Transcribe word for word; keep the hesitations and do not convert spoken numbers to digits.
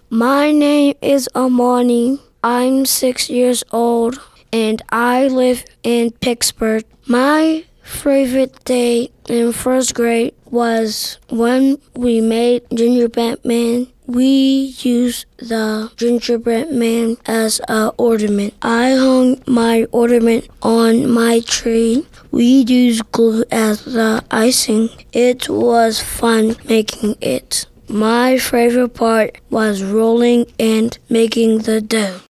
My name is Amani. I'm six years old and I live in Pittsburgh. My favorite day in first grade was when we made gingerbread man. We used the gingerbread man as an ornament. I hung my ornament on my tree. We used glue as the icing. It was fun making it. My favorite part was rolling and making the dough.